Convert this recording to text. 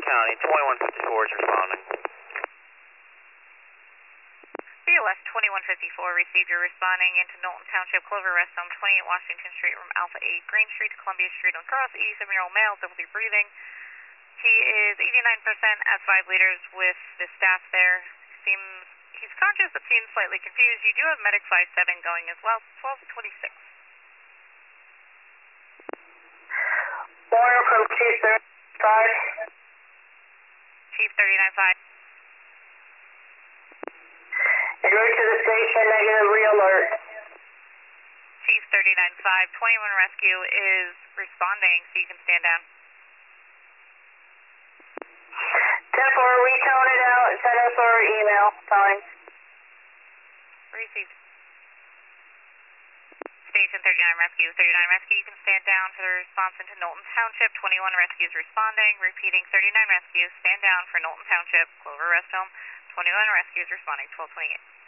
County, 2154 is responding. BOS 2154, received your responding into Knowlton Township, Clover Rest Home, 28 Washington Street, from Alpha 8, Green Street to Columbia Street, on cross, 87-year-old male, difficulty breathing. He is 89% at 5 liters with the staff there. He's conscious but seems slightly confused. You do have Medic 57 going as well, 1226. Warner from Chief 35. Chief 395. Direct to the station, negative re-alert. Chief 395, 21 Rescue is responding, so you can stand down. 10-4, we tone it out and send us our email times. Received. Station 39 Rescue, 39 Rescue, you can stand down for the response into Knowlton Township. 21 Rescue is responding. Repeating, 39 Rescue, stand down for Knowlton Township, Clover Rest Home. 21 Rescue is responding, 1228.